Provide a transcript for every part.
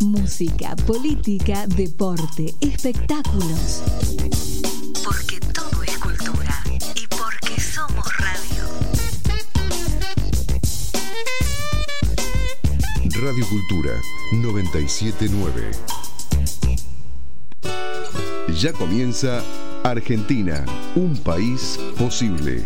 Música, política, deporte, espectáculos. Porque todo es cultura y porque somos radio. Radio Cultura 979. Ya comienza Argentina, un país posible.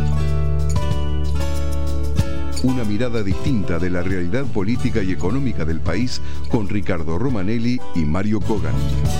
Una mirada distinta de la realidad política y económica del país con Ricardo Romanelli y Mario Kogan.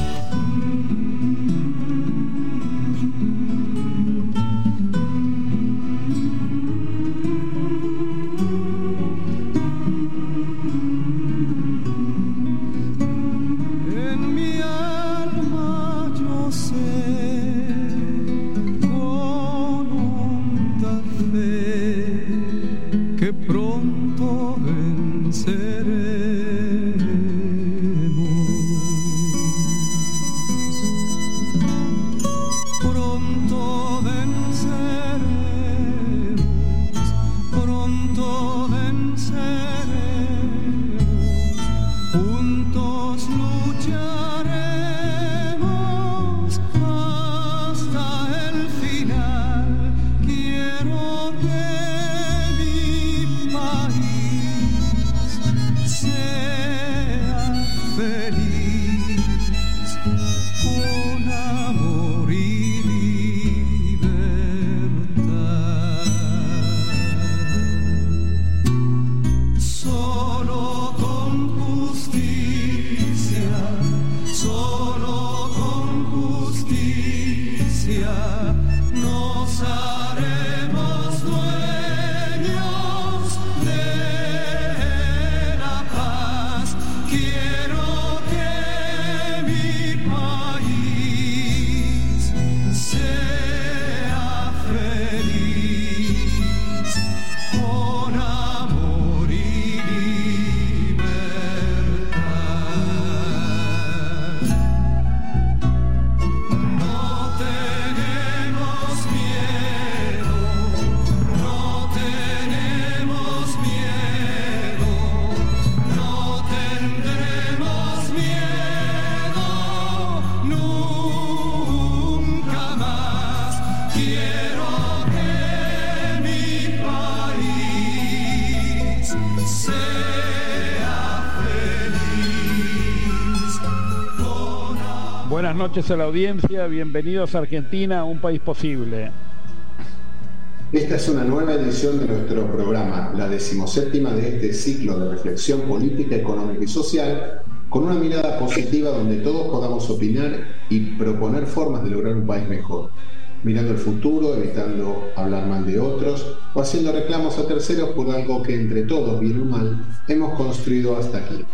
Buenas noches a la audiencia, bienvenidos a Argentina, un país posible. Esta es una nueva edición de nuestro programa, la 17ª de este ciclo de reflexión política, económica y social, con una mirada positiva donde todos podamos opinar y proponer formas de lograr un país mejor, mirando el futuro, evitando hablar mal de otros o haciendo reclamos a terceros por algo que entre todos, bien o mal, hemos construido hasta aquí.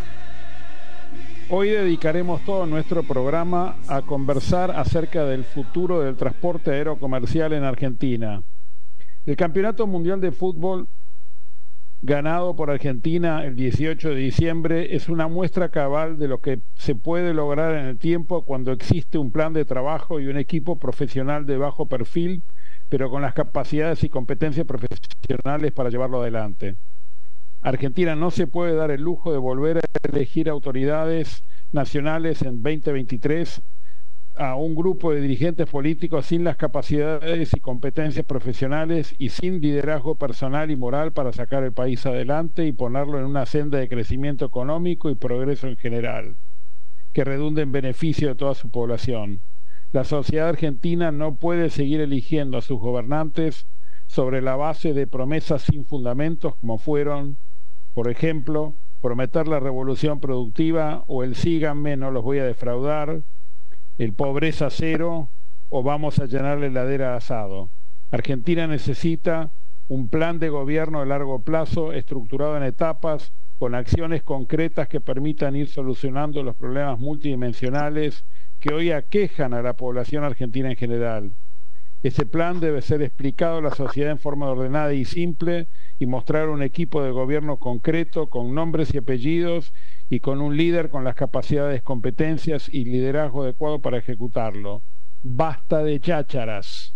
Hoy dedicaremos todo nuestro programa a conversar acerca del futuro del transporte aéreo comercial en Argentina. El Campeonato Mundial de Fútbol, ganado por Argentina el 18 de diciembre, es una muestra cabal de lo que se puede lograr en el tiempo cuando existe un plan de trabajo y un equipo profesional de bajo perfil, pero con las capacidades y competencias profesionales para llevarlo adelante. Argentina no se puede dar el lujo de volver a elegir autoridades nacionales en 2023 a un grupo de dirigentes políticos sin las capacidades y competencias profesionales y sin liderazgo personal y moral para sacar el país adelante y ponerlo en una senda de crecimiento económico y progreso en general, que redunde en beneficio de toda su población. La sociedad argentina no puede seguir eligiendo a sus gobernantes sobre la base de promesas sin fundamentos como fueron, por ejemplo, prometer la revolución productiva o el síganme, no los voy a defraudar, el pobreza cero o vamos a llenar la heladera de asado. Argentina necesita un plan de gobierno de largo plazo estructurado en etapas con acciones concretas que permitan ir solucionando los problemas multidimensionales que hoy aquejan a la población argentina en general. Ese plan debe ser explicado a la sociedad en forma ordenada y simple y mostrar un equipo de gobierno concreto, con nombres y apellidos y con un líder con las capacidades, competencias y liderazgo adecuado para ejecutarlo. Basta de chácharas.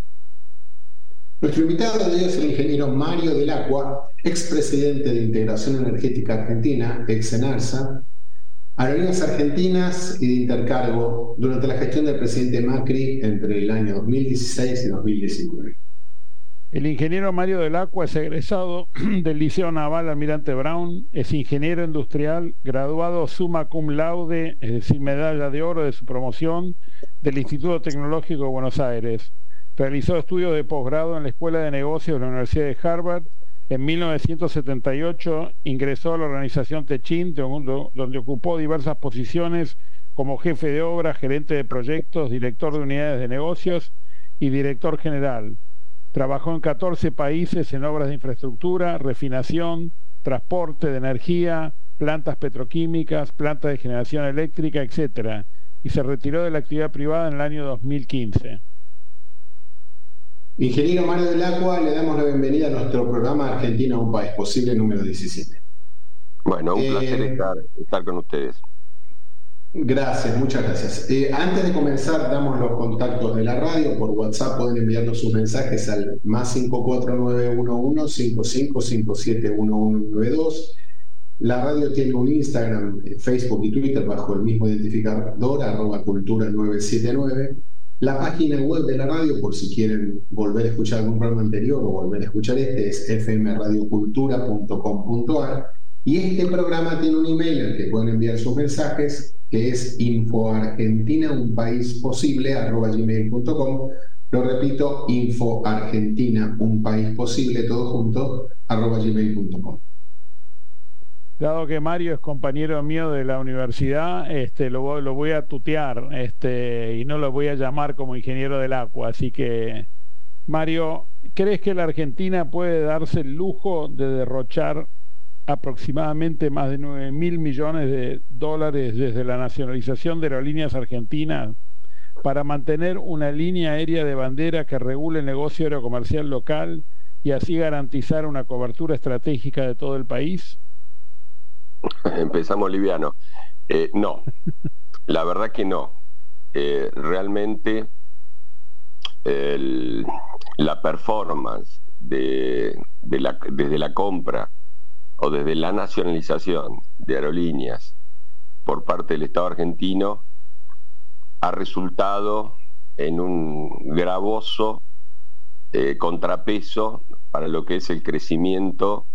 Nuestro invitado de hoy es el ingeniero Mario Dell'Acqua, expresidente de Integración Energética Argentina, ex Enarsa, Aerolíneas Argentinas y de Intercargo durante la gestión del presidente Macri entre el año 2016 y 2019. El ingeniero Mario del Acqua es egresado del Liceo Naval Almirante Brown, es ingeniero industrial, graduado summa cum laude, es decir, medalla de oro de su promoción del Instituto Tecnológico de Buenos Aires. Realizó estudios de posgrado en la Escuela de Negocios de la Universidad de Harvard. En 1978 ingresó a la organización Techint, donde ocupó diversas posiciones como jefe de obra, gerente de proyectos, director de unidades de negocios y director general. Trabajó en 14 países en obras de infraestructura, refinación, transporte de energía, plantas petroquímicas, plantas de generación eléctrica, etc. Y se retiró de la actividad privada en el año 2015. Ingeniero Mario del Acqua, le damos la bienvenida a nuestro programa Argentina, un país posible, número 17. Bueno, un placer estar con ustedes. Gracias, muchas gracias. Antes de comenzar, damos los contactos de la radio. Por WhatsApp pueden enviarnos sus mensajes al más 54911-55571192. La radio tiene un Instagram, Facebook y Twitter bajo el mismo identificador, @cultura979. La página web de la radio, por si quieren volver a escuchar algún programa anterior o volver a escuchar es fmradiocultura.com.ar. Y este programa tiene un email al que pueden enviar sus mensajes, que es infoargentinaunpaisposible@gmail.com. Lo repito, infoargentinaunpaisposible, todo junto, @gmail.com. Dado que Mario es compañero mío de la universidad, lo voy a tutear, y no lo voy a llamar como ingeniero del Acqua. Así que, Mario, ¿crees que la Argentina puede darse el lujo de derrochar aproximadamente más de 9.000 millones de dólares desde la nacionalización de Aerolíneas Argentinas para mantener una línea aérea de bandera que regule el negocio aerocomercial local y así garantizar una cobertura estratégica de todo el país? Empezamos liviano. No, la verdad que no. Realmente la performance desde la compra o desde la nacionalización de aerolíneas por parte del Estado argentino ha resultado en un gravoso contrapeso para lo que es el crecimiento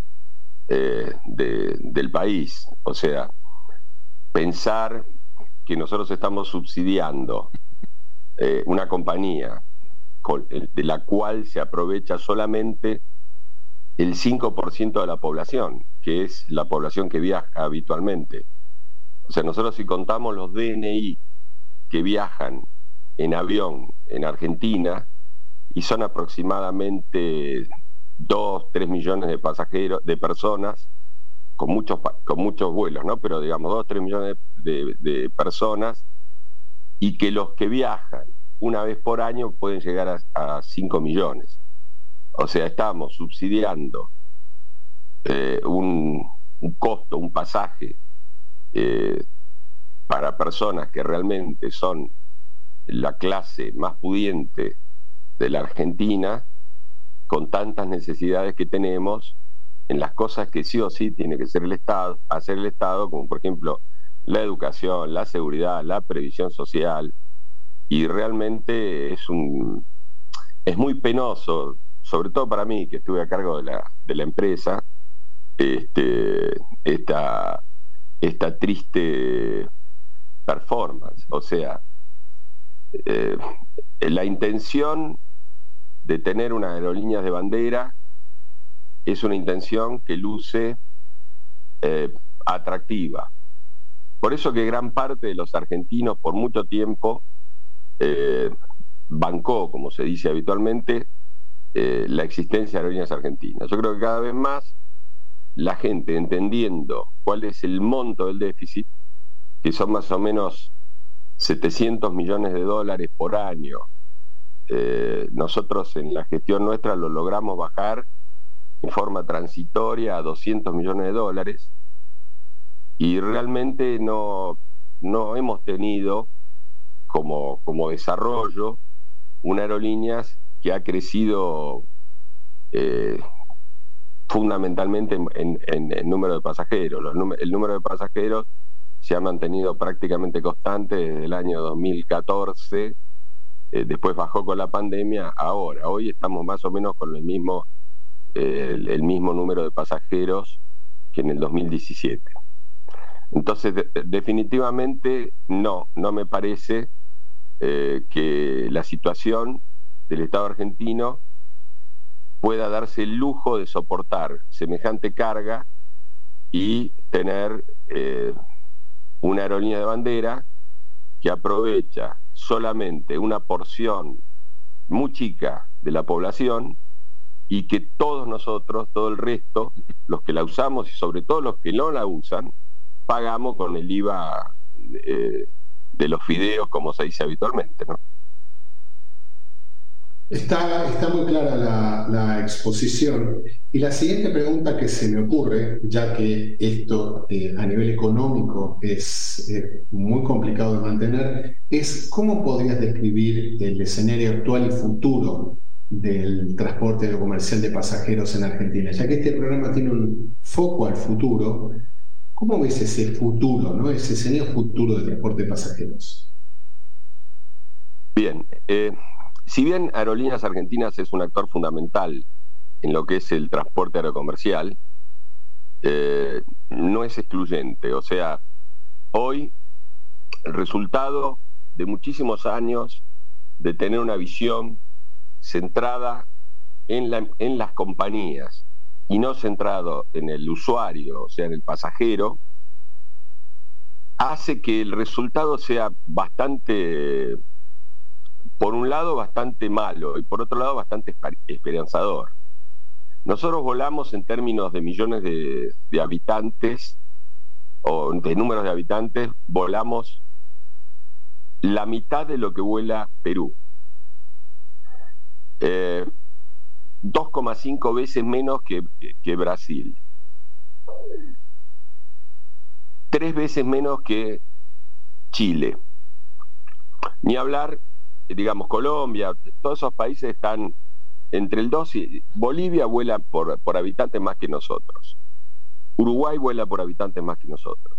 del país. O sea, pensar que nosotros estamos subsidiando una compañía de la cual se aprovecha solamente el 5% de la población, que es la población que viaja habitualmente. O sea, nosotros si contamos los DNI que viajan en avión en Argentina, y son aproximadamente 2-3 millones de pasajeros, de personas, con muchos vuelos, ¿no? Pero digamos 2-3 millones de personas, y que los que viajan una vez por año pueden llegar a 5 millones. O sea, estamos subsidiando un costo, un pasaje para personas que realmente son la clase más pudiente de la Argentina, con tantas necesidades que tenemos en las cosas que sí o sí tiene que ser hacer el Estado, como por ejemplo la educación, la seguridad, la previsión social. Y realmente es muy penoso, sobre todo para mí, que estuve a cargo de la empresa, esta triste performance. O sea, la intención de tener unas aerolíneas de bandera es una intención que luce atractiva. Por eso que gran parte de los argentinos por mucho tiempo bancó, como se dice habitualmente, la existencia de Aerolíneas Argentinas. Yo creo que cada vez más la gente, entendiendo cuál es el monto del déficit, que son más o menos 700 millones de dólares por año, nosotros en la gestión nuestra lo logramos bajar en forma transitoria a 200 millones de dólares, y realmente no hemos tenido como desarrollo una aerolíneas que ha crecido fundamentalmente en número de pasajeros. El número de pasajeros se ha mantenido prácticamente constante desde el año 2014, después bajó con la pandemia, ahora. Hoy estamos más o menos con el mismo número de pasajeros que en el 2017. Entonces, definitivamente no me parece que la situación del Estado argentino pueda darse el lujo de soportar semejante carga y tener una aerolínea de bandera que aprovecha solamente una porción muy chica de la población y que todos nosotros, todo el resto, los que la usamos y sobre todo los que no la usan, pagamos con el IVA de los fideos, como se dice habitualmente, ¿no? Está muy clara la exposición. Y la siguiente pregunta que se me ocurre, ya que esto a nivel económico es muy complicado de mantener, es ¿cómo podrías describir el escenario actual y futuro del transporte aerocomercial de pasajeros en Argentina? Ya que este programa tiene un foco al futuro, ¿cómo ves ese futuro, ¿no? Ese escenario futuro del transporte de pasajeros? Bien, si bien Aerolíneas Argentinas es un actor fundamental en lo que es el transporte aerocomercial, no es excluyente. O sea, hoy el resultado de muchísimos años de tener una visión centrada en las compañías y no centrado en el usuario, o sea, en el pasajero, hace que el resultado sea bastante, por un lado, bastante malo y por otro lado, bastante esperanzador. Nosotros volamos en términos de millones de habitantes o de números de habitantes, volamos la mitad de lo que vuela Perú. 2,5 veces menos que Brasil. 3 veces menos que Chile. Ni hablar, digamos, Colombia, todos esos países están entre el 2 y... Bolivia vuela por habitante más que nosotros. Uruguay vuela por habitante más que nosotros.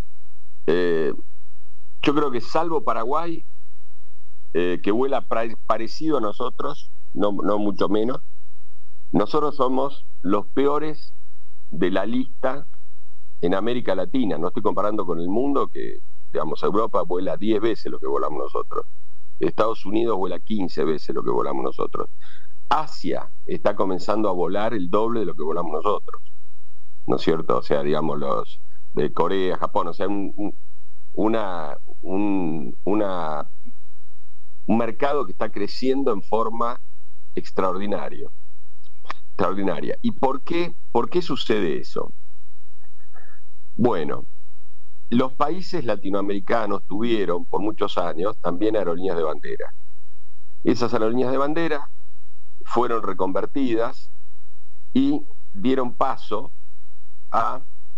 Yo creo que salvo Paraguay, que vuela parecido a nosotros, no mucho menos, nosotros somos los peores de la lista en América Latina. No estoy comparando con el mundo, que, digamos, Europa vuela 10 veces lo que volamos nosotros. Estados Unidos vuela 15 veces lo que volamos nosotros. Asia está comenzando a volar el doble de lo que volamos nosotros, ¿no es cierto? O sea, digamos, los de Corea, Japón, o sea, un mercado que está creciendo en forma extraordinaria. ¿Y por qué sucede eso? Bueno, los países latinoamericanos tuvieron por muchos años también aerolíneas de bandera. Esas aerolíneas de bandera fueron reconvertidas y dieron paso a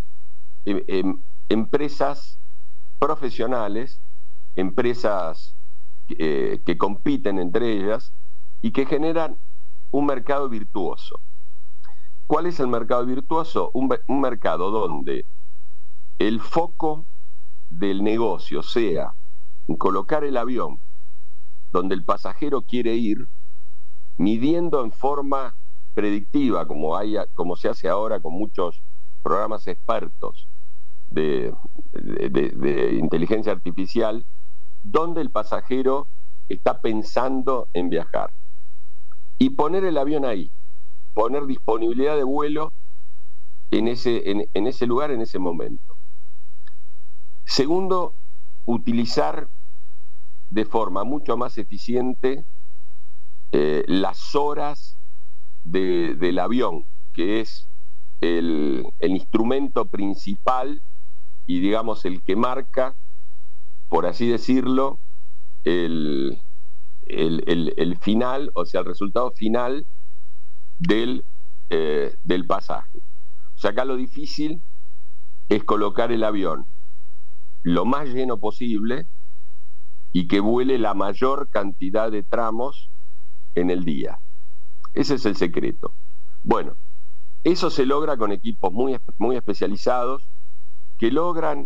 empresas profesionales, empresas que compiten entre ellas y que generan un mercado virtuoso. ¿Cuál es el mercado virtuoso? Un mercado donde el foco del negocio sea en colocar el avión donde el pasajero quiere ir, midiendo en forma predictiva, como se hace ahora con muchos programas expertos de inteligencia artificial, donde el pasajero está pensando en viajar. Y poner el avión ahí, poner disponibilidad de vuelo en ese lugar, en ese momento. Segundo, utilizar de forma mucho más eficiente las horas del avión, que es el instrumento principal y, digamos, el que marca, por así decirlo, el final, o sea, el resultado final del pasaje. O sea, acá lo difícil es colocar el avión lo más lleno posible y que vuele la mayor cantidad de tramos en el día. Ese es el secreto. Bueno, eso se logra con equipos muy especializados que logran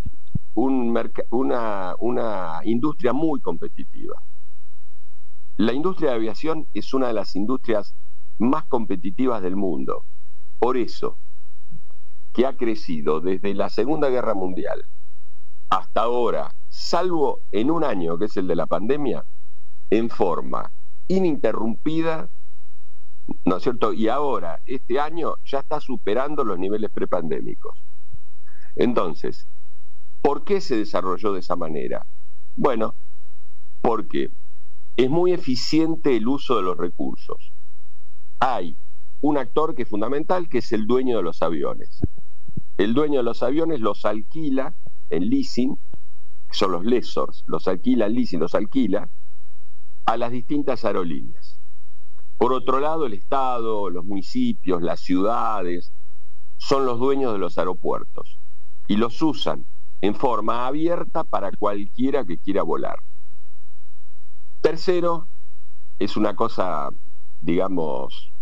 una industria muy competitiva. La industria de aviación es una de las industrias más competitivas del mundo. Por eso, que ha crecido desde la Segunda Guerra Mundial hasta ahora, salvo en un año, que es el de la pandemia, en forma ininterrumpida, ¿no es cierto? Y ahora, este año, ya está superando los niveles prepandémicos. Entonces, ¿por qué se desarrolló de esa manera? Bueno, porque es muy eficiente el uso de los recursos. Hay un actor que es fundamental, que es el dueño de los aviones. El dueño de los aviones los alquila en leasing, que son los lessors, los alquila en leasing, los alquila a las distintas aerolíneas. Por otro lado, el Estado, los municipios, las ciudades, son los dueños de los aeropuertos y los usan en forma abierta para cualquiera que quiera volar. Tercero, es una cosa, digamos,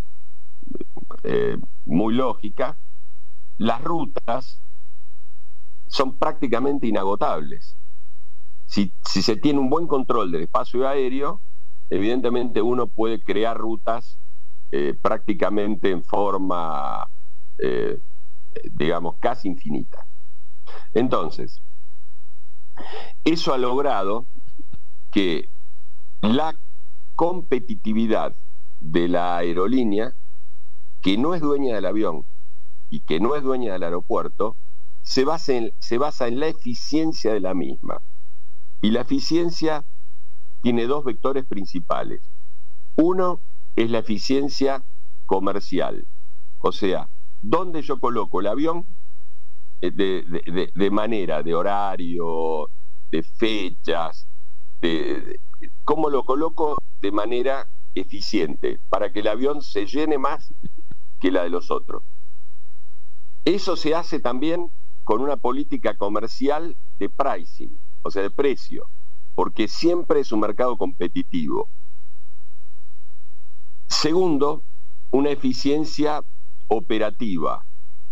muy lógica, las rutas son prácticamente inagotables. Si se tiene un buen control del espacio aéreo, evidentemente uno puede crear rutas prácticamente en forma, digamos, casi infinita. Entonces, eso ha logrado que la competitividad de la aerolínea, que no es dueña del avión y que no es dueña del aeropuerto, se basa en la eficiencia de la misma. Y la eficiencia tiene dos vectores principales. Uno es la eficiencia comercial, o sea, dónde yo coloco el avión de manera, de horario, de fechas, cómo lo coloco de manera eficiente para que el avión se llene más que la de los otros. Eso se hace también con una política comercial de pricing, o sea, de precio, porque siempre es un mercado competitivo. Segundo, una eficiencia operativa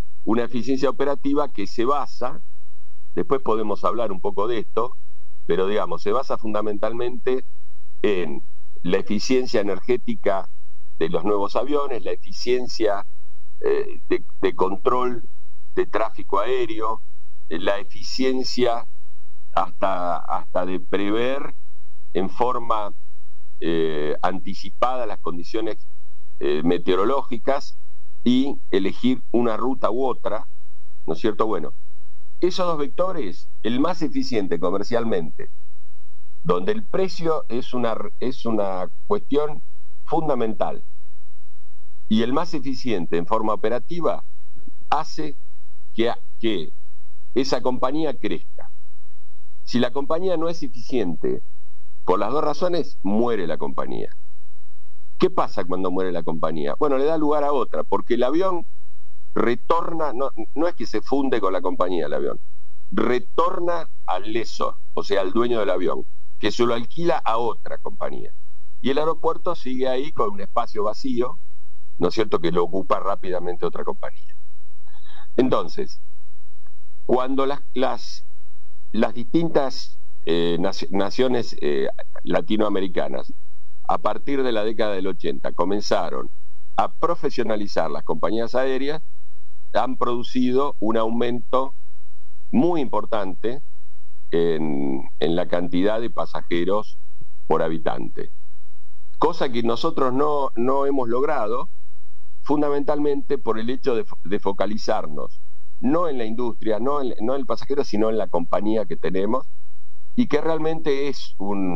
que se basa, después podemos hablar un poco de esto, pero digamos, se basa fundamentalmente en la eficiencia energética de los nuevos aviones, la eficiencia de control de tráfico aéreo, la eficiencia hasta de prever en forma anticipada las condiciones meteorológicas y elegir una ruta u otra, ¿no es cierto? Bueno, esos dos vectores, el más eficiente comercialmente, donde el precio es una cuestión fundamental, y el más eficiente en forma operativa, hace que esa compañía crezca. Si la compañía no es eficiente, por las dos razones, muere la compañía. ¿Qué pasa cuando muere la compañía? Bueno, le da lugar a otra, porque el avión retorna, no es que se funde con la compañía el avión, retorna al lessor, o sea, al dueño del avión, que se lo alquila a otra compañía. Y el aeropuerto sigue ahí con un espacio vacío, ¿no es cierto?, que lo ocupa rápidamente otra compañía. Entonces, cuando las distintas naciones latinoamericanas, a partir de la década del 80, comenzaron a profesionalizar las compañías aéreas, han producido un aumento muy importante en la cantidad de pasajeros por habitante. Cosa que nosotros no hemos logrado, fundamentalmente por el hecho de focalizarnos no en la industria, no en el pasajero, sino en la compañía que tenemos, y que realmente es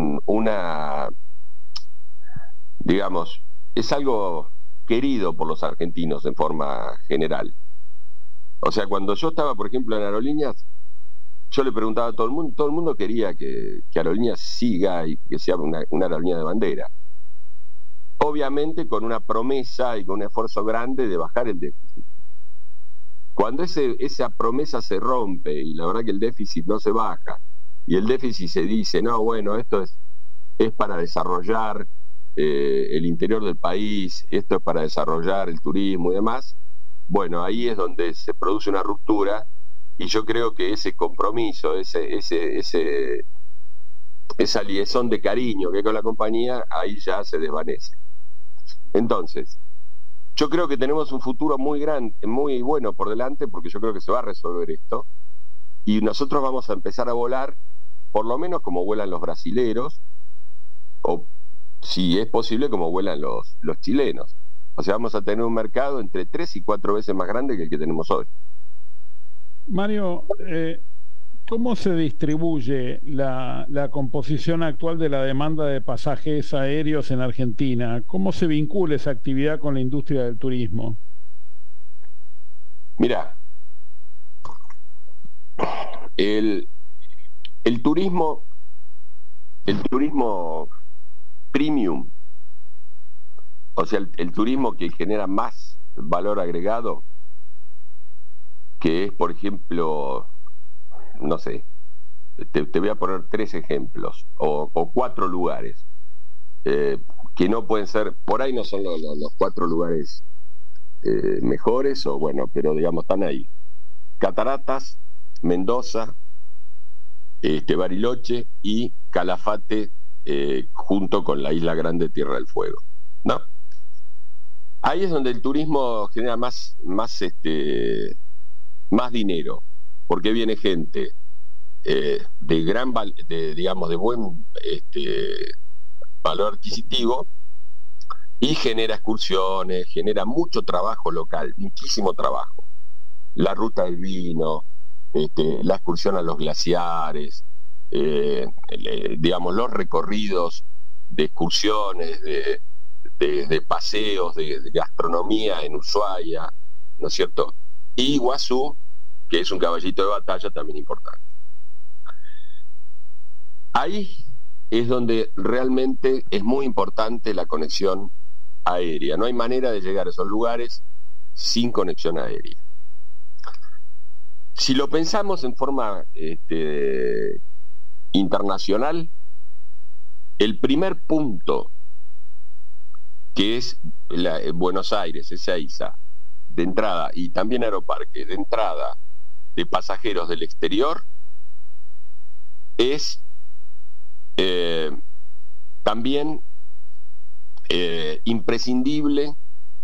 digamos, es algo querido por los argentinos en forma general. O sea, cuando yo estaba, por ejemplo, en Aerolíneas, yo le preguntaba a todo el mundo quería que Aerolíneas siga y que sea una aerolínea de bandera. Obviamente con una promesa y con un esfuerzo grande de bajar el déficit. Cuando esa promesa se rompe y la verdad que el déficit no se baja, y el déficit se dice, no, bueno, esto es para desarrollar el interior del país, esto es para desarrollar el turismo y demás, bueno, ahí es donde se produce una ruptura y yo creo que ese compromiso, esa liaison de cariño que hay con la compañía, ahí ya se desvanece. Entonces, yo creo que tenemos un futuro muy grande, muy bueno por delante, porque yo creo que se va a resolver esto, y nosotros vamos a empezar a volar, por lo menos como vuelan los brasileros, o si es posible como vuelan los chilenos. O sea, vamos a tener un mercado entre 3 y 4 veces más grande que el que tenemos hoy. Mario, ¿cómo se distribuye la composición actual de la demanda de pasajes aéreos en Argentina? ¿Cómo se vincula esa actividad con la industria del turismo? Mirá, el turismo premium, o sea, el turismo que genera más valor agregado, que es, por ejemplo, no sé, te voy a poner 3 ejemplos, o 4 lugares, que no pueden ser, por ahí no son los 4 lugares mejores, o bueno, pero digamos, están ahí. Cataratas, Mendoza, Bariloche y Calafate, junto con la Isla Grande, Tierra del Fuego, ¿no? Ahí es donde el turismo genera más dinero, porque viene gente de buen valor adquisitivo, y genera excursiones, genera mucho trabajo local, muchísimo trabajo. La ruta del vino, la excursión a los glaciares, los recorridos de excursiones, de paseos, de gastronomía en Ushuaia, ¿no es cierto? Y Iguazú, que es un caballito de batalla también importante. Ahí es donde realmente es muy importante la conexión aérea. No hay manera de llegar a esos lugares sin conexión aérea. Si lo pensamos en forma internacional, el primer punto, que es Buenos Aires, Ezeiza, de entrada, y también Aeroparque, de entrada de pasajeros del exterior, es también imprescindible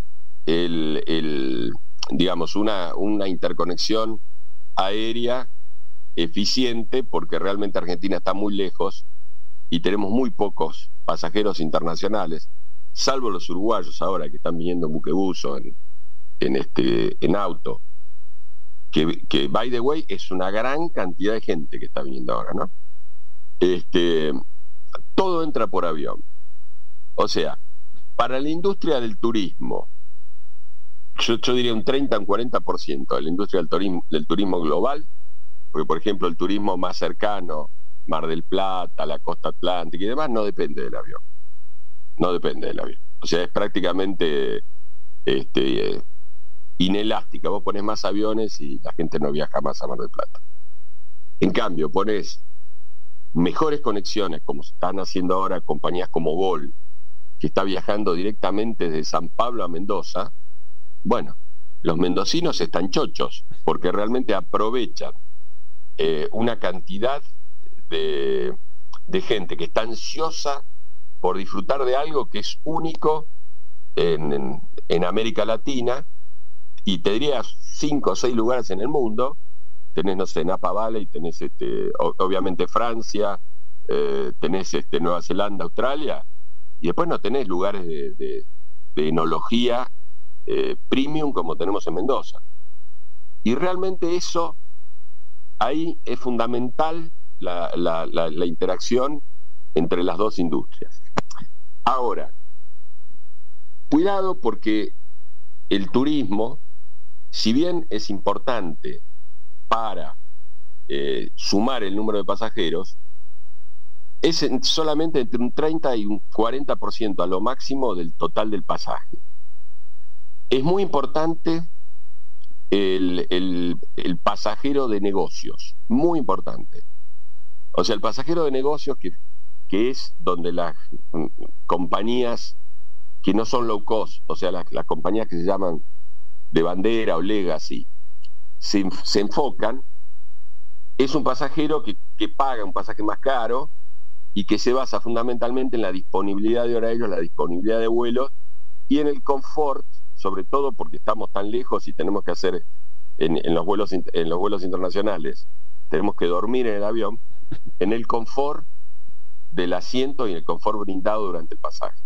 una interconexión aérea eficiente, porque realmente Argentina está muy lejos y tenemos muy pocos pasajeros internacionales, salvo los uruguayos ahora que están viniendo en buquebuso, en auto, que by the way es una gran cantidad de gente que está viniendo ahora, ¿no? Todo entra por avión. O sea, para la industria del turismo, yo diría un 30 o un 40% de la industria del turismo global, porque por ejemplo el turismo más cercano, Mar del Plata, la costa atlántica y demás, no depende del avión. No depende del avión. O sea, es prácticamente inelástica. Vos ponés más aviones y la gente no viaja más a Mar del Plata. En cambio, ponés mejores conexiones, como se están haciendo ahora compañías como Gol, que está viajando directamente desde San Pablo a Mendoza. Bueno, los mendocinos están chochos, porque realmente aprovechan una cantidad de gente que está ansiosa por disfrutar de algo que es único en América Latina, y te diría 5 o 6 lugares en el mundo. Tenés, no sé, Napa Valley, tenés obviamente Francia, tenés Nueva Zelanda, Australia, y después no tenés lugares de enología premium como tenemos en Mendoza. Y realmente eso, ahí es fundamental la interacción entre las dos industrias. Ahora, cuidado, porque el turismo, si bien es importante para sumar el número de pasajeros, es solamente entre un 30 y un 40% a lo máximo del total del pasaje. Es muy importante el pasajero de negocios, muy importante. O sea, el pasajero de negocios que es donde las compañías que no son low cost, o sea, las compañías que se llaman de bandera o legacy, se enfocan, es un pasajero que paga un pasaje más caro y que se basa fundamentalmente en la disponibilidad de horarios, la disponibilidad de vuelos y en el confort, sobre todo porque estamos tan lejos y tenemos que hacer en los vuelos internacionales, tenemos que dormir en el avión, en el confort del asiento y el confort brindado durante el pasaje.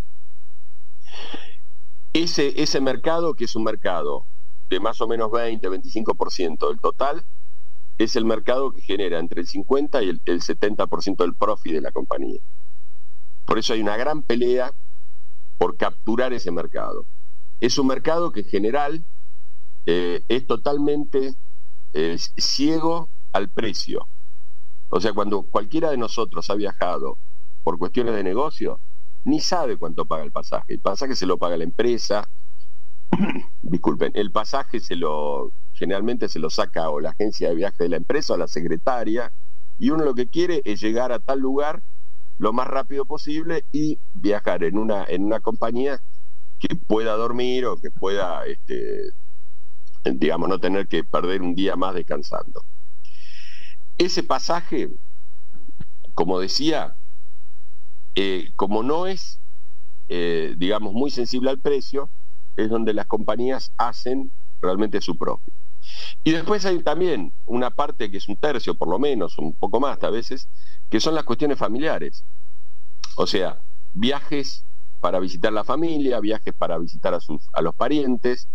Ese mercado, que es un mercado de más o menos 20-25% del total, es el mercado que genera entre el 50 y el 70% del profit de la compañía. Por eso hay una gran pelea por capturar ese mercado. Es un mercado que en general es totalmente ciego al precio. O sea, cuando cualquiera de nosotros ha viajado por cuestiones de negocio, ni sabe cuánto paga el pasaje. El pasaje se lo paga la empresa, disculpen, el pasaje generalmente se lo saca o la agencia de viaje de la empresa o la secretaria, y uno lo que quiere es llegar a tal lugar lo más rápido posible y viajar en una compañía que pueda dormir o que pueda, digamos, no tener que perder un día más descansando. Ese pasaje, como decía, como no es, digamos, muy sensible al precio, es donde las compañías hacen realmente su profit. Y después hay también una parte que es un tercio, por lo menos, un poco más a veces, que son las cuestiones familiares. O sea, viajes para visitar la familia, viajes para visitar a los parientes,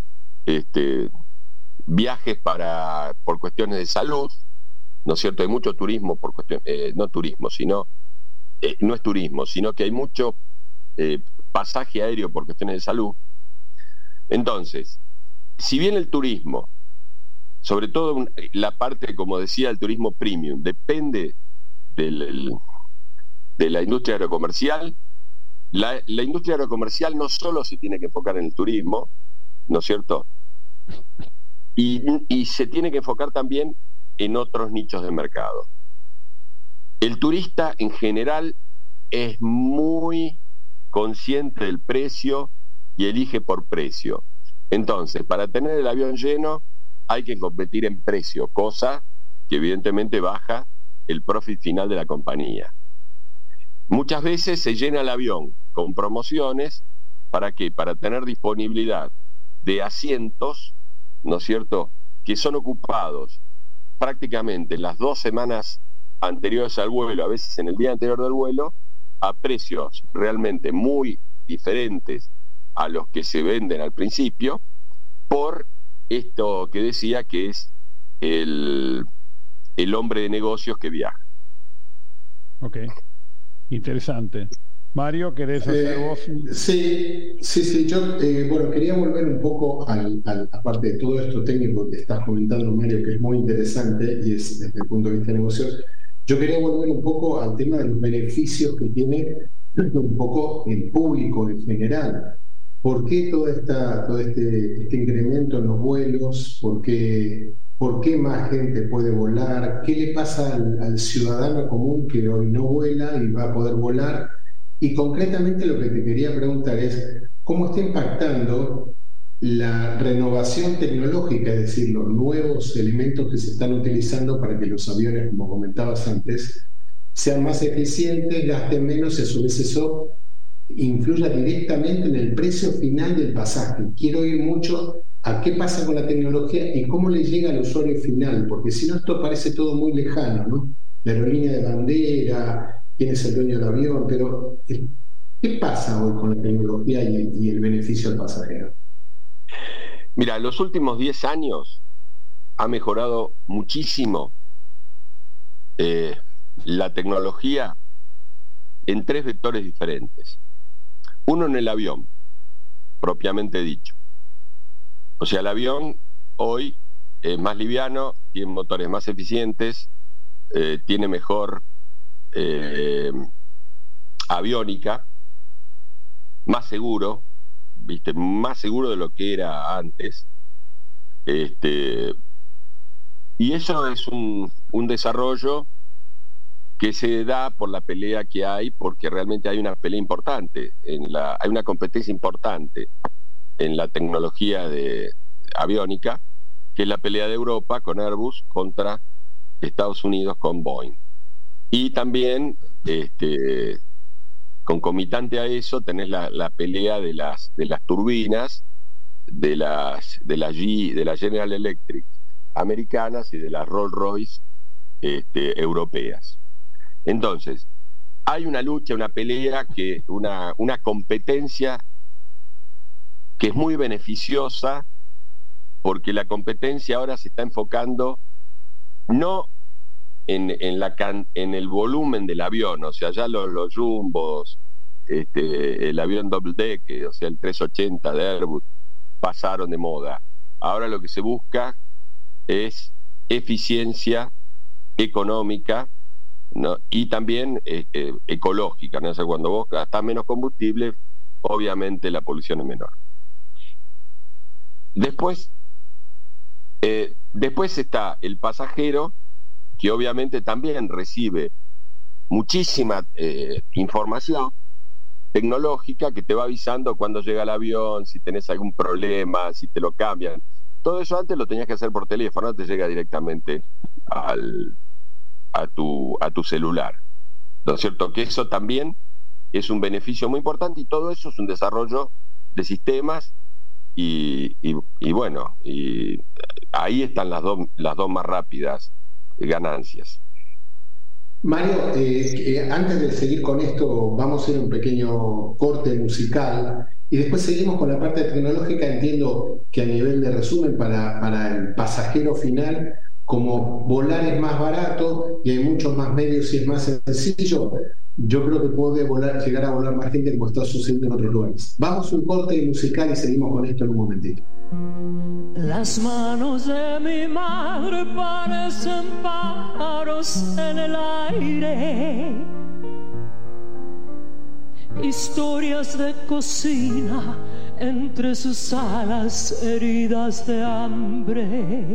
viajes por cuestiones de salud, ¿no es cierto? Hay mucho turismo por cuestiones, no es turismo, sino que hay mucho pasaje aéreo por cuestiones de salud. Entonces, si bien el turismo, sobre todo la parte, como decía, el turismo premium, depende de la industria aerocomercial, la industria aerocomercial no solo se tiene que enfocar en el turismo, ¿no es cierto? Y se tiene que enfocar también en otros nichos de mercado. El turista en general es muy consciente del precio y elige por precio. Entonces, para tener el avión lleno hay que competir en precio, cosa que evidentemente baja el profit final de la compañía. Muchas veces se llena el avión con promociones. ¿Para qué? Para tener disponibilidad de asientos, ¿no es cierto?, que son ocupados prácticamente las 2 semanas anteriores al vuelo, a veces en el día anterior del vuelo, a precios realmente muy diferentes a los que se venden al principio, por esto que decía que es el hombre de negocios que viaja. Ok, interesante. Mario, ¿querés hacer vos? Sí. Yo, quería volver un poco aparte de todo esto técnico que estás comentando, Mario, que es muy interesante y es desde el punto de vista de negocios. Yo quería volver un poco al tema de los beneficios que tiene un poco el público en general. ¿Por qué todo este incremento en los vuelos? ¿Por qué más gente puede volar? ¿Qué le pasa al ciudadano común que hoy no vuela y va a poder volar? Y concretamente lo que te quería preguntar es cómo está impactando la renovación tecnológica, es decir, los nuevos elementos que se están utilizando para que los aviones, como comentabas antes, sean más eficientes, gasten menos y a su vez eso influya directamente en el precio final del pasaje. Quiero ir mucho a qué pasa con la tecnología y cómo le llega al usuario final, porque si no esto parece todo muy lejano, ¿no? La aerolínea de bandera, quién es el dueño del avión, pero ¿qué pasa hoy con la tecnología y el beneficio al pasajero? Mira, en los últimos 10 años ha mejorado muchísimo la tecnología en 3 vectores diferentes. Uno en el avión, propiamente dicho. O sea, el avión hoy es más liviano, tiene motores más eficientes, tiene mejor aviónica, más seguro, más seguro de lo que era antes, y eso es un desarrollo que se da por la pelea que hay, porque realmente hay una pelea importante, hay una competencia importante en la tecnología de aviónica, que es la pelea de Europa con Airbus contra Estados Unidos con Boeing. Y también, concomitante a eso, tenés la pelea de las turbinas de la General Electric americanas y de las Rolls-Royce europeas. Entonces, hay una lucha, una pelea, una competencia que es muy beneficiosa, porque la competencia ahora se está enfocando no en el volumen del avión, o sea, ya los jumbos, el avión double deck, o sea, el 380 de Airbus, pasaron de moda. Ahora lo que se busca es eficiencia económica, ¿no? Y también ecológica, ¿no? O sea, cuando vos gastás menos combustible, obviamente la polución es menor. Después está el pasajero, que obviamente también recibe muchísima información tecnológica que te va avisando cuando llega el avión, si tenés algún problema, si te lo cambian. Todo eso antes lo tenías que hacer por teléfono, te llega directamente a tu celular, ¿no es cierto? Que eso también es un beneficio muy importante, y todo eso es un desarrollo de sistemas, y bueno, y ahí están las dos más rápidas ganancias. Mario, antes de seguir con esto, vamos a hacer un pequeño corte musical y después seguimos con la parte tecnológica. Entiendo que a nivel de resumen, para el pasajero final, como volar es más barato y hay muchos más medios y es más sencillo, yo creo que puede llegar a volar más gente, como está sucediendo en otros lugares. Vamos a un corte musical y seguimos con esto en un momentito. Las manos de mi madre parecen pájaros en el aire, historias de cocina entre sus alas heridas de hambre.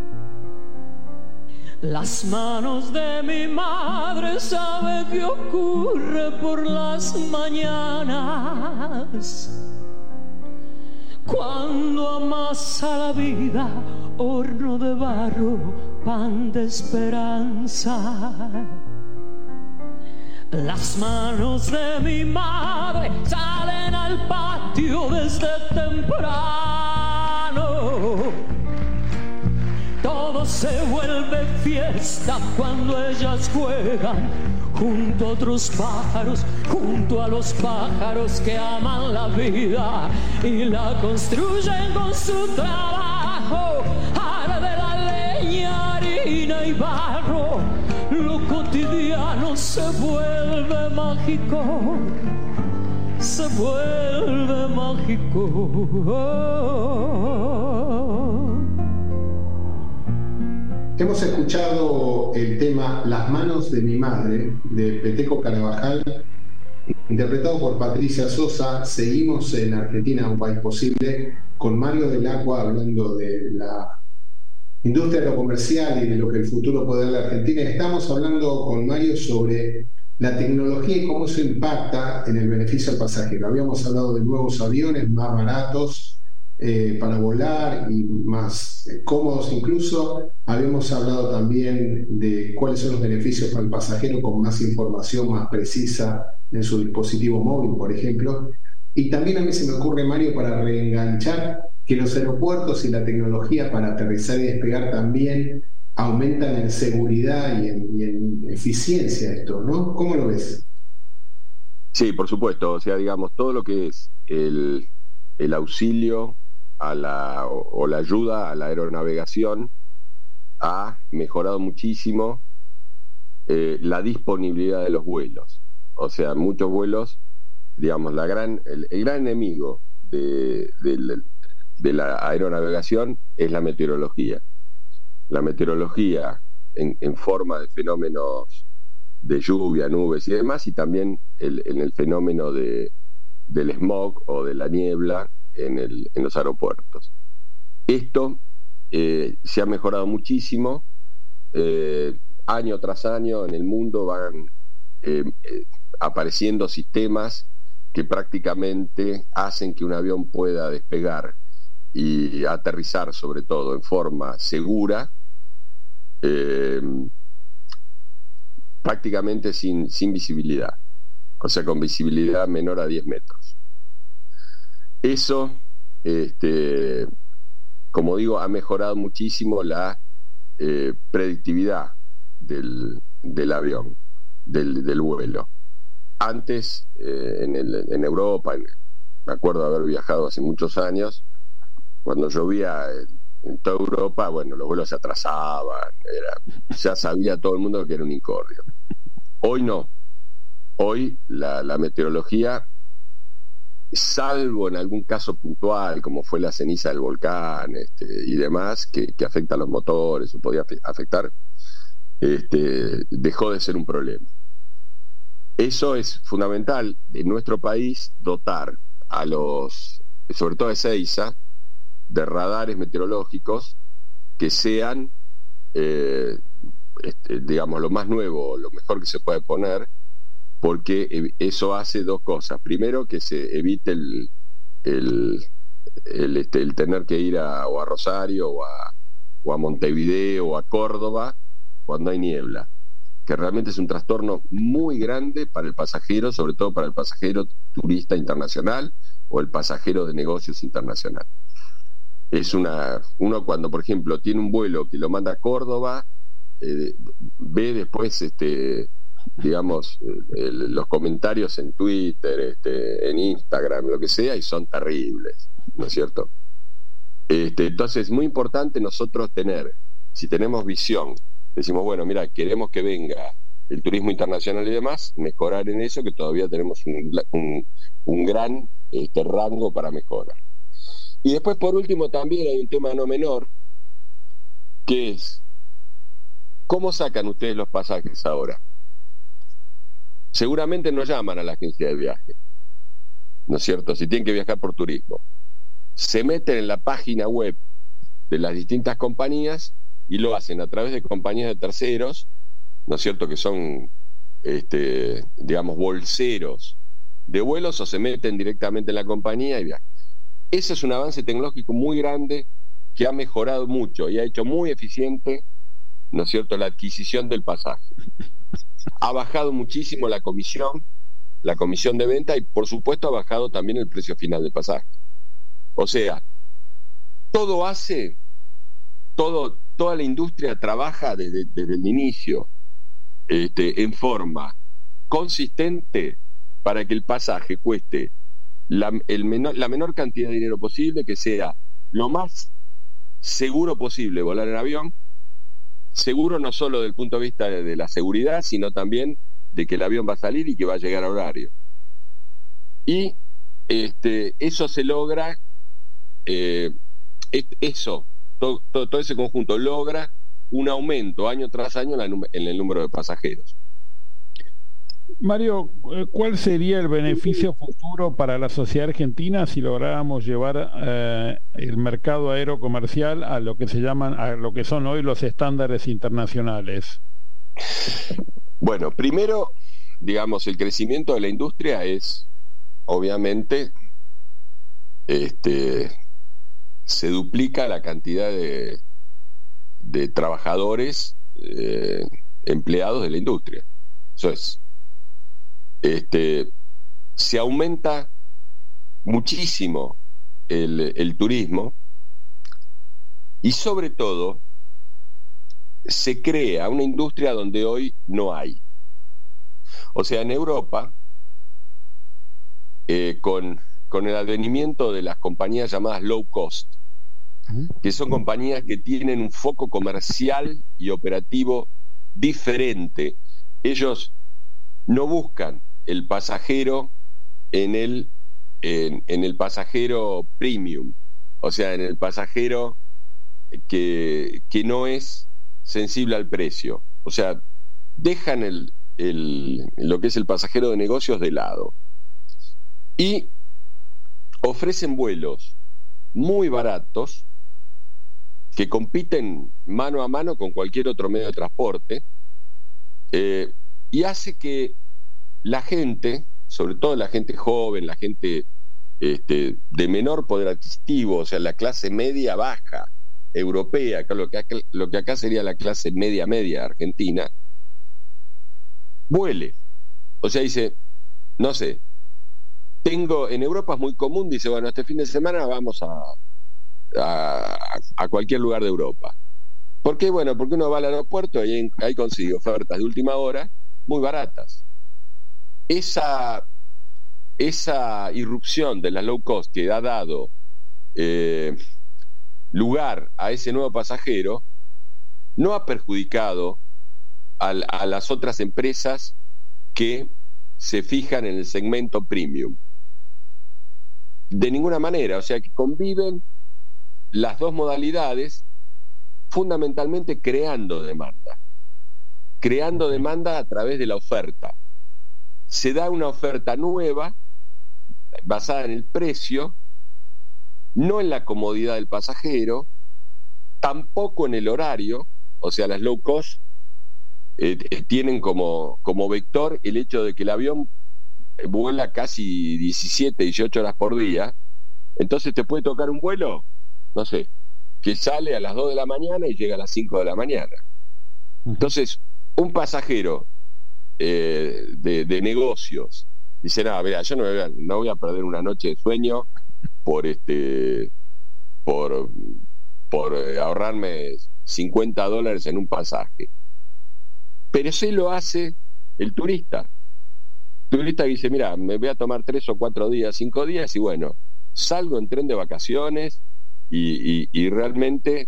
Las manos de mi madre saben qué ocurre por las mañanas, cuando amasa la vida, horno de barro, pan de esperanza. Las manos de mi madre salen al patio desde temprano. Todo se vuelve fiesta cuando ellas juegan junto a otros pájaros, junto a los pájaros que aman la vida y la construyen con su trabajo. Hará de la leña, harina y barro, lo cotidiano se vuelve mágico, se vuelve mágico. Hemos escuchado el tema Las manos de mi madre, de Peteco Carabajal, interpretado por Patricia Sosa. Seguimos en Argentina, un país posible, con Mario del Acqua, hablando de la industria aerocomercial y de lo que el futuro puede dar la Argentina. Estamos hablando con Mario sobre la tecnología y cómo eso impacta en el beneficio al pasajero. Habíamos hablado de nuevos aviones más baratos para volar y más cómodos incluso. Habíamos hablado también de cuáles son los beneficios para el pasajero con más información más precisa en su dispositivo móvil, por ejemplo. Y también a mí se me ocurre, Mario, para reenganchar, que los aeropuertos y la tecnología para aterrizar y despegar también aumentan en seguridad y en eficiencia esto, ¿no? ¿Cómo lo ves? Sí, por supuesto. O sea, digamos, todo lo que es el auxilio o la ayuda a la aeronavegación ha mejorado muchísimo la disponibilidad de los vuelos. O sea, muchos vuelos, digamos, el gran enemigo de la aeronavegación es la meteorología. La meteorología en forma de fenómenos de lluvia, nubes y demás, y también en el fenómeno del smog o de la niebla en los aeropuertos. Esto se ha mejorado muchísimo. Año tras año en el mundo van apareciendo sistemas que prácticamente hacen que un avión pueda despegar y aterrizar, sobre todo en forma segura, prácticamente sin visibilidad, o sea, con visibilidad menor a 10 metros. Eso, como digo, ha mejorado muchísimo la predictividad del avión, del vuelo. Antes, en Europa, me acuerdo de haber viajado hace muchos años, cuando llovía en toda Europa, bueno, los vuelos se atrasaban, ya sabía todo el mundo que era un incordio. Hoy no. Hoy la meteorología, salvo en algún caso puntual, como fue la ceniza del volcán y demás, que afecta a los motores o podía afectar, dejó de ser un problema. Eso es fundamental en nuestro país, dotar a sobre todo a Ezeiza, de radares meteorológicos que sean, digamos, lo más nuevo, lo mejor que se puede poner, porque eso hace dos cosas. Primero, que se evite el tener que ir o a Rosario o a Montevideo o a Córdoba cuando hay niebla, que realmente es un trastorno muy grande para el pasajero, sobre todo para el pasajero turista internacional o el pasajero de negocios internacional. Es uno cuando, por ejemplo, tiene un vuelo que lo manda a Córdoba, ve después digamos, los comentarios en Twitter, en Instagram, lo que sea, y son terribles, ¿no es cierto? Entonces es muy importante nosotros si tenemos visión, decimos, bueno, mira, queremos que venga el turismo internacional y demás, mejorar en eso, que todavía tenemos un gran rango para mejorar. Y después, por último, también hay un tema no menor, que es, ¿cómo sacan ustedes los pasajes ahora? Seguramente no llaman a la agencia de viaje, ¿no es cierto? Si tienen que viajar por turismo, se meten en la página web de las distintas compañías y lo hacen a través de compañías de terceros, ¿no es cierto?, que son, digamos, bolseros de vuelos, o se meten directamente en la compañía y viajan. Ese es un avance tecnológico muy grande que ha mejorado mucho y ha hecho muy eficiente, ¿no es cierto?, la adquisición del pasaje. Ha bajado muchísimo la comisión de venta, y por supuesto ha bajado también el precio final del pasaje. O sea, toda la industria trabaja desde el inicio en forma consistente para que el pasaje cueste la menor cantidad de dinero posible, que sea lo más seguro posible volar en avión. Seguro no solo desde el punto de vista de la seguridad, sino también de que el avión va a salir y que va a llegar a horario. Y eso se logra, todo ese conjunto logra un aumento año tras año en el número de pasajeros. Mario, ¿cuál sería el beneficio futuro para la sociedad argentina si lográramos llevar el mercado aéreo comercial a lo que son hoy los estándares internacionales? Bueno, primero, digamos, el crecimiento de la industria es, obviamente, se duplica la cantidad de trabajadores empleados de la industria. Eso es. Se aumenta muchísimo el turismo, y sobre todo se crea una industria donde hoy no hay. O sea, en Europa, con el advenimiento de las compañías llamadas low cost, que son compañías que tienen un foco comercial y operativo diferente. Ellos no buscan el pasajero en el pasajero premium, o sea, en el pasajero que no es sensible al precio. O sea, dejan lo que es el pasajero de negocios de lado y ofrecen vuelos muy baratos que compiten mano a mano con cualquier otro medio de transporte, y hace que la gente, sobre todo la gente joven, la gente de menor poder adquisitivo, o sea, la clase media baja, europea, lo que acá sería la clase media argentina, vuele. O sea, dice, no sé, en Europa es muy común, dice, bueno, este fin de semana vamos a cualquier lugar de Europa. ¿Por qué? Bueno, porque uno va al aeropuerto y ahí consigue ofertas de última hora muy baratas. Esa irrupción de las low cost que ha dado lugar a ese nuevo pasajero no ha perjudicado a las otras empresas que se fijan en el segmento premium. De ninguna manera, o sea que conviven las dos modalidades, fundamentalmente creando demanda a través de la oferta. Se da una oferta nueva basada en el precio, no en la comodidad del pasajero, tampoco en el horario. O sea, las low cost tienen como vector el hecho de que el avión vuela casi 17, 18 horas por día. Entonces te puede tocar un vuelo, no sé, que sale a las 2 de la mañana y llega a las 5 de la mañana. Entonces, un pasajero de negocios dice, no, mira, yo no voy a perder una noche de sueño por ahorrarme $50 en un pasaje. Pero sí lo hace el turista. El turista dice, mira, me voy a tomar 3 o 4 días, 5 días, y bueno, salgo en tren de vacaciones y realmente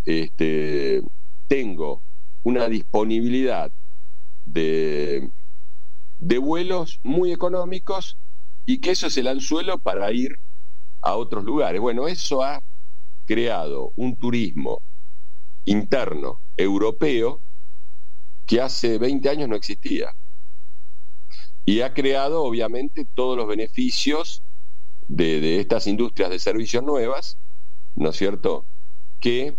tengo una disponibilidad de vuelos muy económicos, y que eso es el anzuelo para ir a otros lugares. Bueno, eso ha creado un turismo interno europeo que hace 20 años no existía, y ha creado obviamente todos los beneficios de estas industrias de servicios nuevas, ¿no es cierto?, que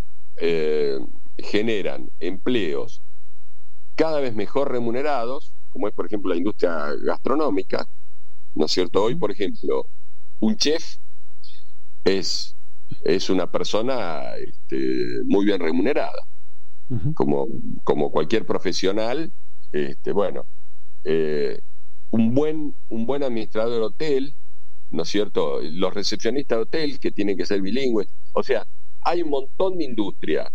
generan empleos cada vez mejor remunerados, como es por ejemplo la industria gastronómica, ¿no es cierto? Hoy, por ejemplo, un chef es una persona muy bien remunerada, como cualquier profesional. Un buen administrador de hotel, ¿no es cierto? Los recepcionistas de hotel que tienen que ser bilingües. O sea, hay un montón de industria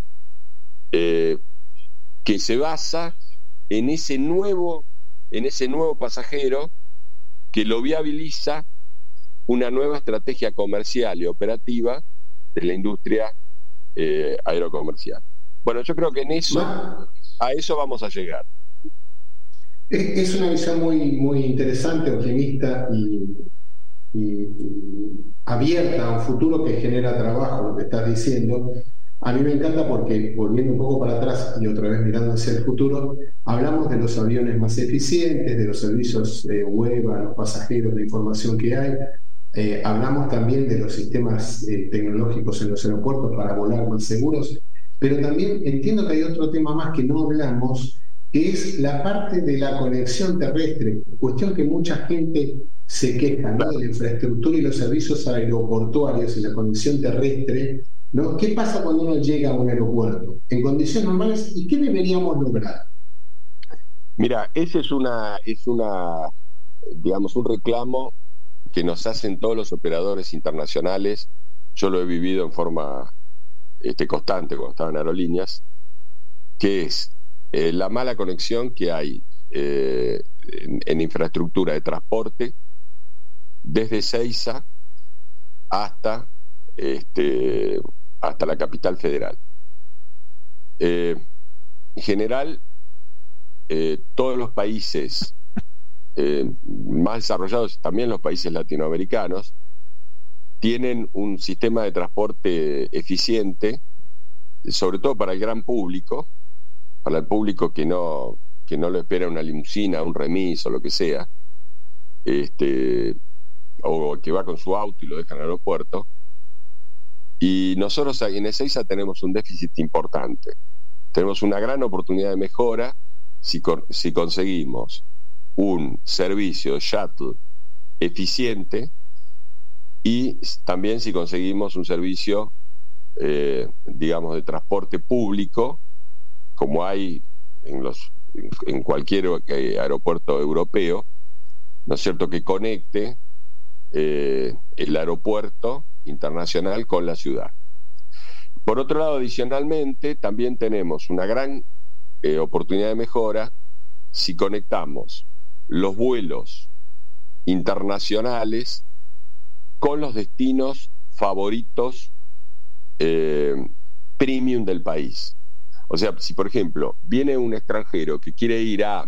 que se basa en ese nuevo pasajero, que lo viabiliza una nueva estrategia comercial y operativa de la industria aerocomercial. Bueno, yo creo que a eso vamos a llegar. Es una visión muy interesante, optimista y abierta a un futuro que genera trabajo, lo que estás diciendo. A mí me encanta porque, volviendo un poco para atrás y otra vez mirando hacia el futuro, hablamos de los aviones más eficientes, de los servicios web a los pasajeros, de información que hay. Hablamos también de los sistemas tecnológicos en los aeropuertos para volar más seguros, pero también entiendo que hay otro tema más que no hablamos, que es la parte de la conexión terrestre, cuestión que mucha gente se queja, ¿no?, de la infraestructura y los servicios aeroportuarios y la conexión terrestre, ¿no? ¿Qué pasa cuando uno llega a un aeropuerto en condiciones normales y qué deberíamos lograr? Mira, ese es digamos, un reclamo que nos hacen todos los operadores internacionales. Yo lo he vivido en forma constante cuando estaba en aerolíneas, que es la mala conexión que hay en infraestructura de transporte desde Ezeiza hasta la capital federal. En general, todos los países más desarrollados, también los países latinoamericanos, tienen un sistema de transporte eficiente, sobre todo para el gran público, para el público que no lo espera una limusina, un remis o lo que sea, o que va con su auto y lo deja en el aeropuerto. Y nosotros en Ezeiza tenemos un déficit importante. Tenemos una gran oportunidad de mejora si conseguimos un servicio shuttle eficiente, y también si conseguimos un servicio digamos, de transporte público, como hay en cualquier aeropuerto europeo, ¿no es cierto?, que conecte el aeropuerto internacional con la ciudad. Por otro lado, adicionalmente, también tenemos una gran oportunidad de mejora si conectamos los vuelos internacionales con los destinos favoritos premium del país. O sea, si por ejemplo viene un extranjero que quiere ir a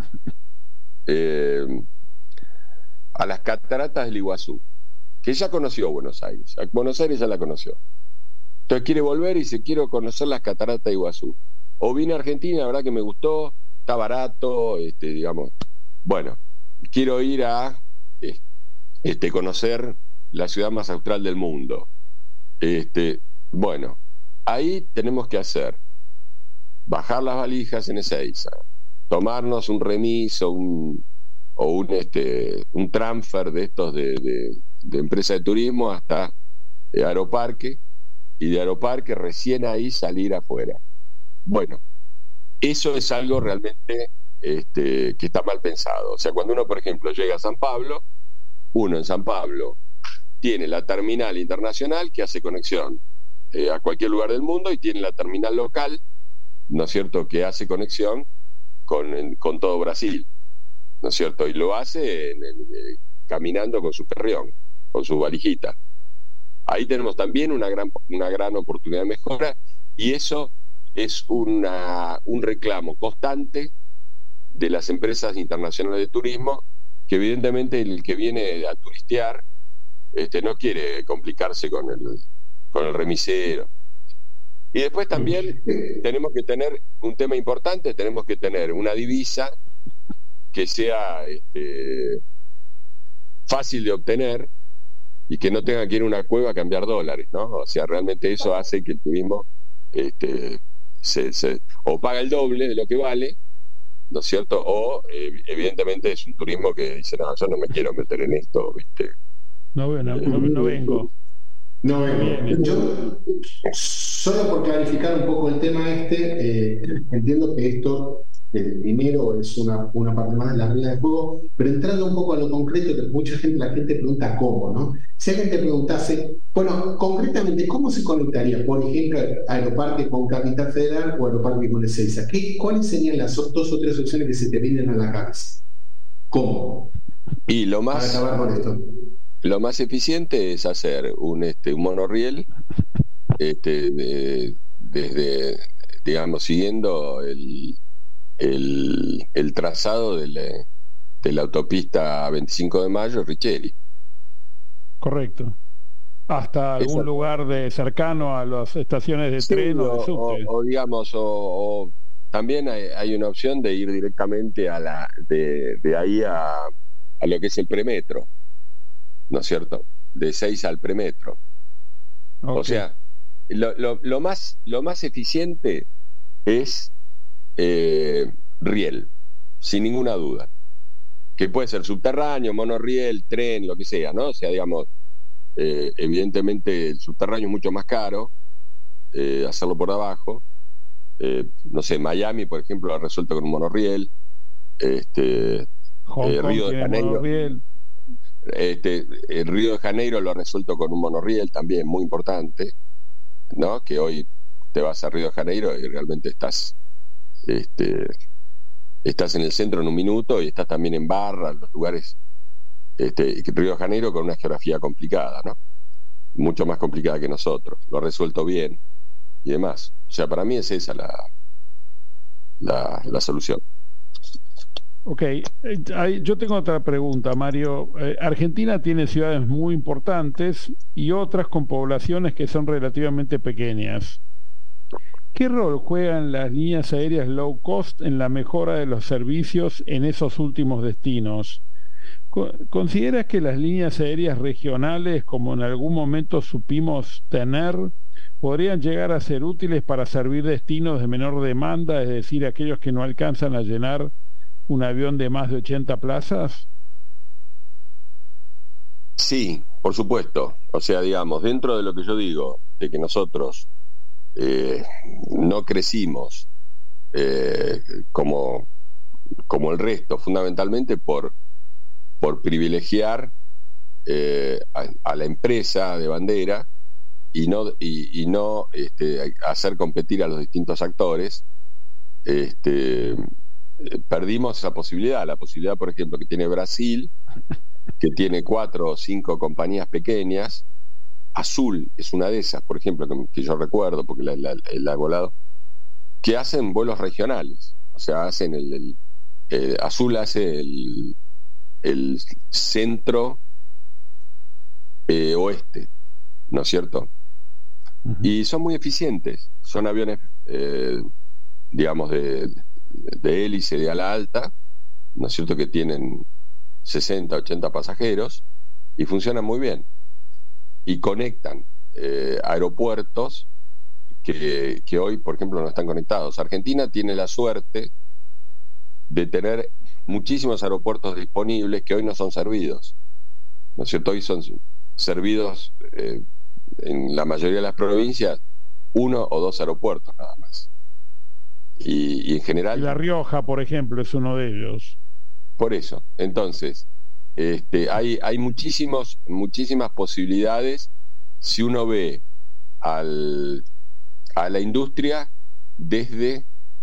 las cataratas del Iguazú, que ya conoció Buenos Aires ya la conoció, entonces quiere volver y dice, quiero conocer las cataratas de Iguazú, o viene a Argentina, la verdad que me gustó, está barato, digamos, bueno, quiero ir a conocer la ciudad más austral del mundo, bueno, ahí tenemos que hacer bajar las valijas en Ezeiza, tomarnos un remis o un transfer de estos de empresa de turismo hasta Aeroparque, y de Aeroparque recién ahí salir afuera. Bueno, eso es algo realmente que está mal pensado. O sea, cuando uno, por ejemplo, llega a San Pablo, uno en San Pablo tiene la terminal internacional que hace conexión a cualquier lugar del mundo, y tiene la terminal local, ¿no es cierto?, que hace conexión con todo Brasil, ¿no es cierto? Y lo hace caminando con su carrión, con su valijita. Ahí tenemos también una gran oportunidad de mejora, y eso es un reclamo constante de las empresas internacionales de turismo, que evidentemente el que viene a turistear no quiere complicarse con el remisero. Y después también tenemos que tener un tema importante, tenemos que tener una divisa que sea fácil de obtener y que no tenga que ir a una cueva a cambiar dólares, ¿no? O sea, realmente eso hace que el turismo o paga el doble de lo que vale, ¿no es cierto? O evidentemente es un turismo que dice, no, yo no me quiero meter en esto, ¿viste? No vengo. Yo, solo por clarificar un poco el tema entiendo que esto, el dinero es una parte más de la regla de juego, pero entrando un poco a lo concreto, que la gente pregunta cómo, ¿no? Si alguien te preguntase, bueno, concretamente, ¿cómo se conectaría, por ejemplo, Aeroparque con Capital Federal o Aeroparque con Ezeiza? ¿Cuáles serían las 2 o 3 opciones que se te vienen a la cabeza? ¿Cómo? Y para acabar con esto. Lo más eficiente es hacer un monorriel desde, digamos, siguiendo el trazado de la autopista 25 de Mayo, Richeri. Correcto. Hasta algún lugar cercano a las estaciones de tren o de subte. O digamos, o también hay una opción de ir directamente de ahí a lo que es el premetro, ¿no es cierto? De Ezeiza al premetro. Okay. O sea, lo más eficiente es riel, sin ninguna duda, que puede ser subterráneo, monorriel, tren, lo que sea, ¿no? O sea, digamos, evidentemente el subterráneo es mucho más caro, hacerlo por abajo, no sé, Miami, por ejemplo, lo ha resuelto con un monorriel, Río de Janeiro, el Río de Janeiro lo ha resuelto con un monorriel también muy importante, ¿no? Que hoy te vas a Río de Janeiro y realmente estás en el centro en un minuto, y estás también en Barra, en los lugares, Río de Janeiro con una geografía complicada, ¿no? Mucho más complicada que nosotros, lo ha resuelto bien y demás. O sea, para mí es esa la solución. Ok, yo tengo otra pregunta, Mario. Argentina tiene ciudades muy importantes y otras con poblaciones que son relativamente pequeñas. ¿Qué rol juegan las líneas aéreas low cost en la mejora de los servicios en esos últimos destinos? ¿Consideras que las líneas aéreas regionales, como en algún momento supimos tener, podrían llegar a ser útiles para servir destinos de menor demanda, es decir, aquellos que no alcanzan a llenar un avión de más de 80 plazas? Sí, por supuesto. O sea, digamos, dentro de lo que yo digo, de que nosotros no crecimos como el resto, fundamentalmente por privilegiar a la empresa de bandera y no hacer competir a los distintos actores. Perdimos la posibilidad, por ejemplo, que tiene Brasil, que tiene 4 o 5 compañías pequeñas. Azul es una de esas, por ejemplo, que yo recuerdo, porque la he volado, que hacen vuelos regionales. O sea, hacen Azul hace el centro oeste, ¿no es cierto? Uh-huh. Y son muy eficientes. Son aviones, digamos, de hélice de ala alta, ¿no es cierto?, que tienen 60, 80 pasajeros y funcionan muy bien. Y conectan aeropuertos que hoy, por ejemplo, no están conectados. Argentina tiene la suerte de tener muchísimos aeropuertos disponibles que hoy no son servidos, ¿no es cierto? Hoy son servidos en la mayoría de las provincias 1 o 2 aeropuertos nada más. Y en general... La Rioja, por ejemplo, es uno de ellos. Por eso, entonces, hay muchísimas posibilidades si uno ve a la industria desde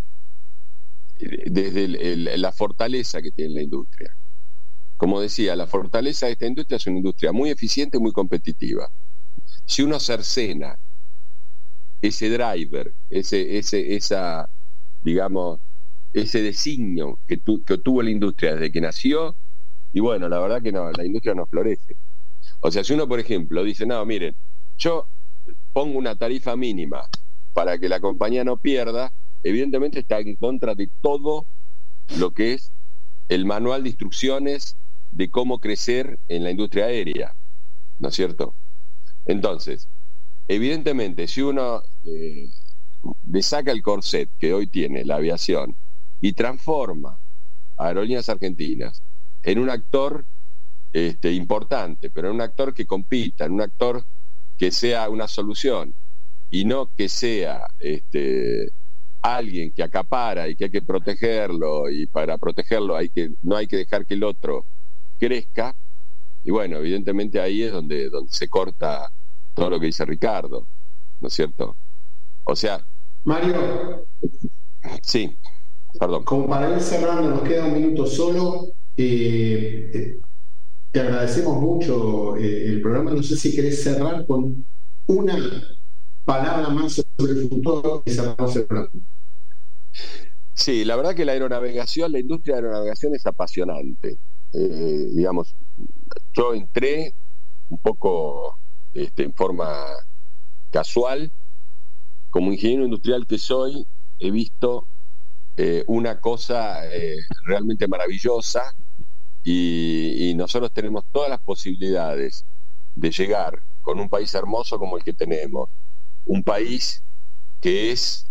la fortaleza que tiene la industria. Como decía, la fortaleza de esta industria es una industria muy eficiente y muy competitiva. Si uno cercena ese driver, esa digamos, ese designio que tuvo la industria desde que nació, y bueno, la verdad que no, la industria no florece. O sea, si uno, por ejemplo, dice, no, miren, yo pongo una tarifa mínima para que la compañía no pierda, evidentemente está en contra de todo lo que es el manual de instrucciones de cómo crecer en la industria aérea, ¿no es cierto? Entonces, evidentemente, si uno le saca el corset que hoy tiene la aviación y transforma a Aerolíneas Argentinas en un actor importante, pero en un actor que compita, en un actor que sea una solución y no que sea alguien que acapara y que hay que protegerlo, y para protegerlo no hay que dejar que el otro crezca. Y bueno, evidentemente ahí es donde se corta todo lo que dice Ricardo, ¿no es cierto? O sea, Mario, sí, perdón. Como para ir cerrando, nos queda un minuto solo. Te agradecemos mucho el programa. No sé si querés cerrar con una palabra más sobre el futuro y cerramos el programa. Sí, la verdad que la industria de la aeronavegación es apasionante. Digamos, yo entré un poco en forma casual. Como ingeniero industrial que soy, he visto una cosa realmente maravillosa, y nosotros tenemos todas las posibilidades de llegar con un país hermoso como el que tenemos, un país que es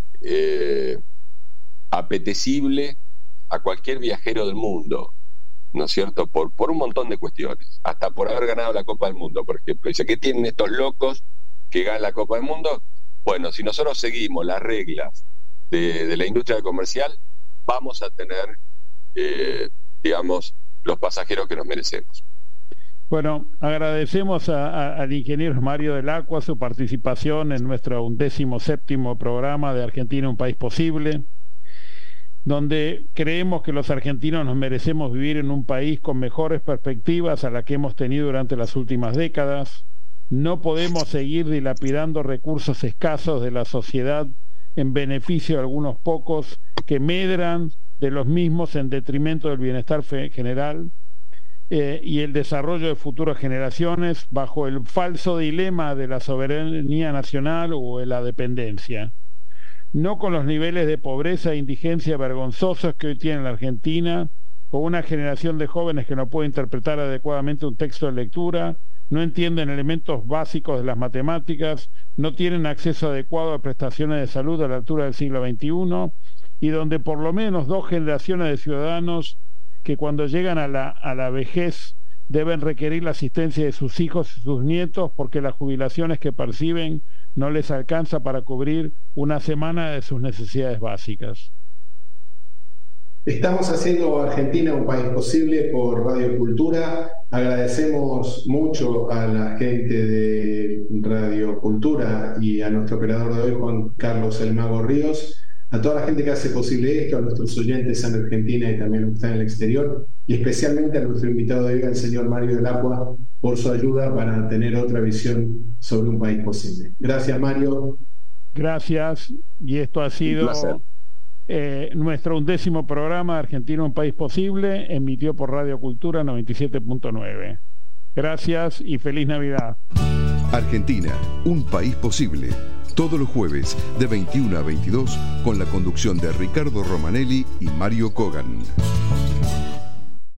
apetecible a cualquier viajero del mundo, ¿no es cierto? Por un montón de cuestiones, hasta por haber ganado la Copa del Mundo, por ejemplo. Dice, ¿qué tienen estos locos que ganan la Copa del Mundo? Bueno, si nosotros seguimos las reglas de la industria comercial, vamos a tener, digamos, los pasajeros que nos merecemos. Bueno, agradecemos al ingeniero Mario del Acqua su participación en nuestro 17º programa de Argentina, un país posible, donde creemos que los argentinos nos merecemos vivir en un país con mejores perspectivas a las que hemos tenido durante las últimas décadas. No podemos seguir dilapidando recursos escasos de la sociedad en beneficio de algunos pocos que medran de los mismos en detrimento del bienestar general y el desarrollo de futuras generaciones bajo el falso dilema de la soberanía nacional o de la dependencia. No con los niveles de pobreza e indigencia vergonzosos que hoy tiene la Argentina, con una generación de jóvenes que no puede interpretar adecuadamente un texto de lectura, no entienden elementos básicos de las matemáticas, no tienen acceso adecuado a prestaciones de salud a la altura del siglo XXI, y donde por lo menos 2 generaciones de ciudadanos que cuando llegan a la vejez deben requerir la asistencia de sus hijos y sus nietos porque las jubilaciones que perciben no les alcanza para cubrir una semana de sus necesidades básicas. Estamos haciendo Argentina un país posible por Radio Cultura. Agradecemos mucho a la gente de Radio Cultura y a nuestro operador de hoy, Juan Carlos El Mago Ríos, a toda la gente que hace posible esto, a nuestros oyentes en Argentina y también los que están en el exterior, y especialmente a nuestro invitado de hoy, el señor Mario del Acqua, por su ayuda para tener otra visión sobre un país posible. Gracias, Mario. Gracias, y esto ha sido nuestro 11º programa Argentina, un país posible, emitido por Radio Cultura 97.9. Gracias y feliz Navidad. Argentina, un país posible. Todos los jueves de 21 a 22 con la conducción de Ricardo Romanelli y Mario Kogan.